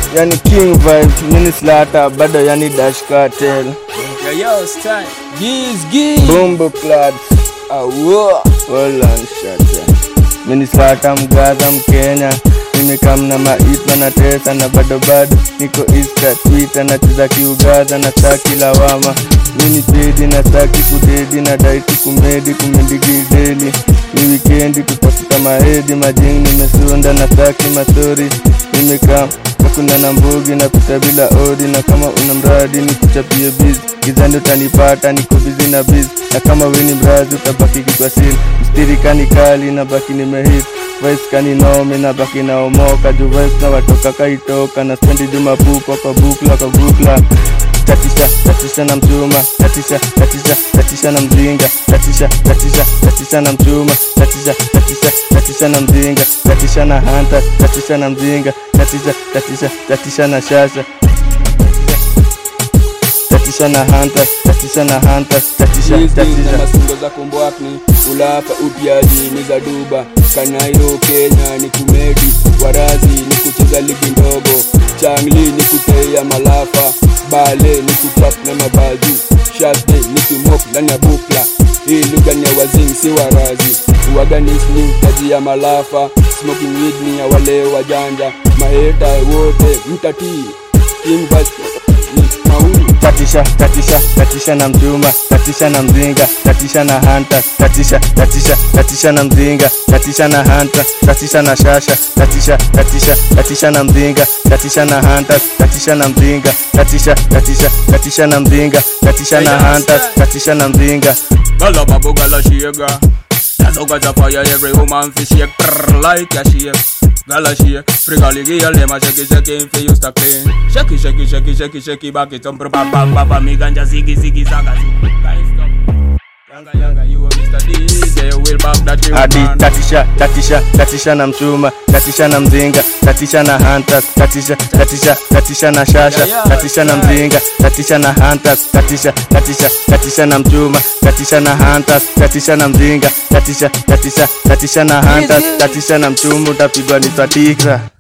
yani king vibes, mini slata bado yani Dash Cartel. Yo, style. Giz. Bumbo clad. Awo. Holland shata. Mini slata Mgaza Mkenya. Mimi kamna maitwa na tesa na bado niko Insta, Twitter na chiza kiugaza na saki lawama. Mini pedi na saki kudedi na daiti kumedi gideli. Ni weekendi kutafuta mahedi majing nimesunda na saki masori. Mimi hakuna na mbugi na pita bila odi na kama una mradi ni kuchapie biz. Gizani utanipata niko busy na biz. Na kama weni mrazi utabaki kwa seal. Mstiri kali na baki nimehit. Vice kani nome na baki na omoka. Ju vice na watoka kaitoka. Na spendi juma pupa kwa bukla. Tatisha na mchuma. Tatisha na mzinga. Tatisha na mchuma. Tatisha na mzinga. Tatisha na hunter. Tatisha na mzinga. Tatisha na shasha. Tatisha na hunter. Tatisha. Masungo za kumbwakni. Ulapa upiaji ni za duba. Kanairo Kenya ni kumedi. Warazi ni kucheza ligi ndogo. Changli ni kuteya malafa. Bale ni kutrap na mabaju. Shazde ni kimok ndani ya bukla. Hii lugha ni ya wazing si warazi. Uwaganis ni kazi ya malafa. Smoking weed ni ya wale wajanja. Maheta wote mtatii. King Vibes ni maulu. Tatisha na mchuma. Tatisha na mzinga. Tatisha na hunter. Tatisha na mzinga. Tatisha na hunter. Tatisha na shasha. Tatisha na mzinga. Tatisha na hunter. Tatisha na mzinga. Tatisha na mzinga. Tatisha na hunter. Tatisha na mzinga. Gala babu gala shiega. That's how got a fire every woman fi shake like a shake. Gala shake. Frigaligi ya lema shake in fi used to clean. Shake back it up bam mi ganja ziggy zaga. Guys stop. Yanga you are Mr. DJ will back that you Adi tatisha na mchuma. Tatisha na mzinga. Tatisha na hunter. Tatisha na shasha. Tatisha na mzinga. Tatisha na hunter. Tatisha na mchuma. Tatisha na hunter. Tatisha na mzinga. Tatisha na hunter. Tatisha na mchuma utapigwa ni tatikra.